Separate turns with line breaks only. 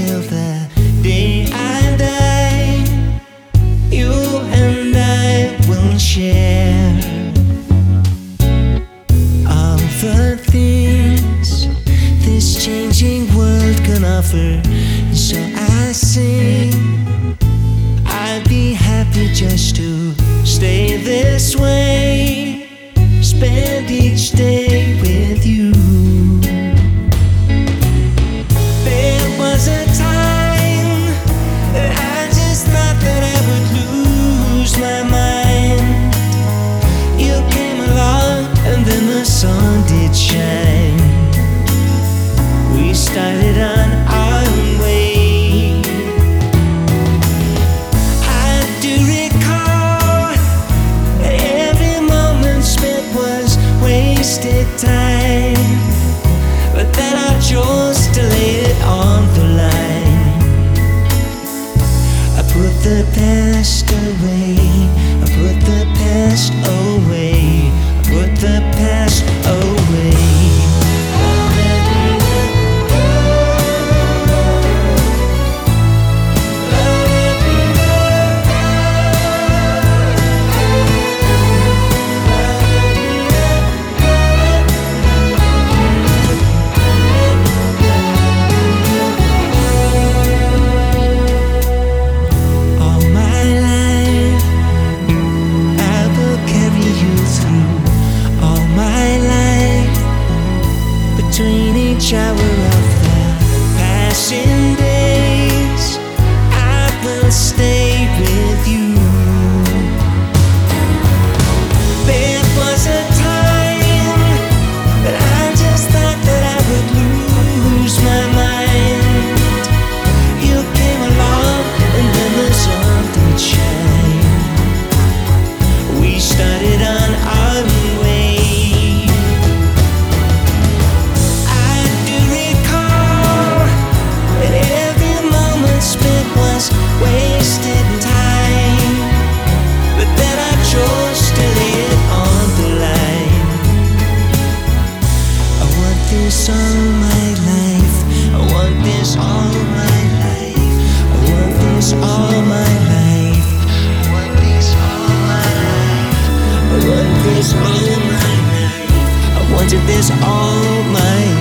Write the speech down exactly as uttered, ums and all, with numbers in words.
till the day I die. You and I will share all the things this changing world can offer. So I sing, I'd be happy just to stay this way, spend each day with you. There was a time that I just thought that I would lose my mind. You came along and then the sun did shine. We started on our own way. I do recall that every moment spent was wasted time, but then I chose to lay it on the line. I put the past away, I put the past away, I put the past away. Between each hour of the passing days, I will stay with you. There was a time that I just thought that I would lose my mind. You came along and then the sun did shine. We started on our way. Wasted time, but then I chose to lay it on the line. I want this all my life, I want this all my life, I want this all my life, I want this all my life, I want this all my life, I wanted this all my life.